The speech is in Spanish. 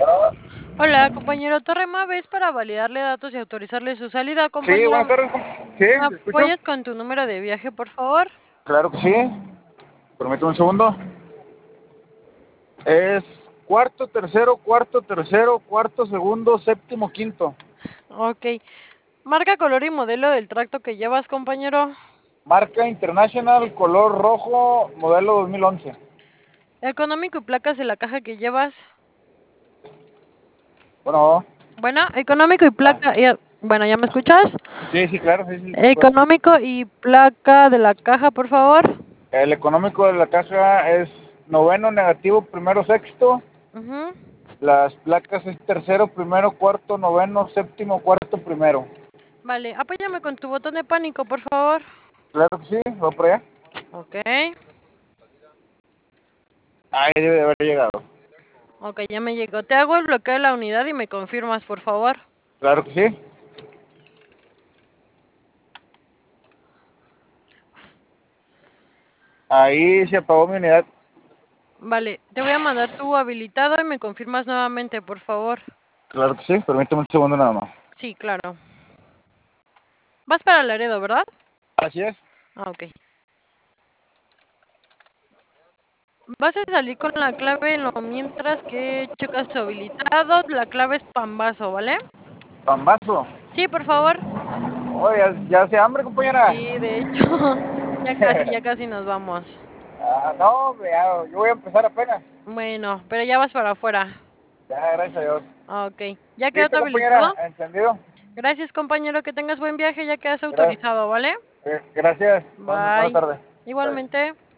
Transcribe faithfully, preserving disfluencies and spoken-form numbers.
Hola, compañero Torre Maves, para validarle datos y autorizarle su salida, Sí, buenas compañero. tardes. com- Sí, ¿Me ¿te escucho? apoyas con tu número de viaje, por favor? Claro que sí. Permítame un segundo. Es cuarto, tercero, cuarto, tercero, cuarto, segundo, séptimo, quinto. Ok. Marca, color y modelo del tracto que llevas, compañero. Marca International, color rojo, modelo dos mil once. Económico y placas de la caja que llevas. Bueno, Bueno, económico y ah, placa. ya- Bueno, ¿ya me escuchas? sí, sí, claro, sí, sí, te escucho. Económico y placa de la caja, por favor. El económico de la caja es noveno, negativo, primero, sexto. Ujú. Las placas es tercero, primero, cuarto, noveno, séptimo, cuarto, primero. Vale, apóyame con tu botón de pánico, por favor. Claro que sí, va por allá. Ok. Ahí debe de haber llegado. Ok, ya me llegó. Te hago el bloqueo de la unidad y me confirmas, por favor. Claro que sí. Ahí se apagó mi unidad. Vale, te voy a mandar tu habilitado y me confirmas nuevamente, por favor. Claro que sí, permíteme un segundo nada más. Sí, claro. Vas para Laredo, ¿verdad? Así es. Ah, ok. Vas a salir con la clave en lo mientras que checas tu habilitado. La clave es Pambazo, ¿vale? Pambazo. Sí, por favor. Oye, ya, ya hace hambre, compañera. Sí, de hecho, ya casi, ya casi nos vamos. Ah, no, hombre, ya, yo voy a empezar apenas. Bueno, pero ya vas para afuera. Ya, gracias a Dios. Ah, ok. ¿Ya quedó tu Listo, compañera, habilitado? entendido. Gracias, compañero. Que tengas buen viaje. Ya quedas Gra- autorizado, ¿vale? eh, gracias. Buenas, buenas Bye. tardes. Bye. Igualmente.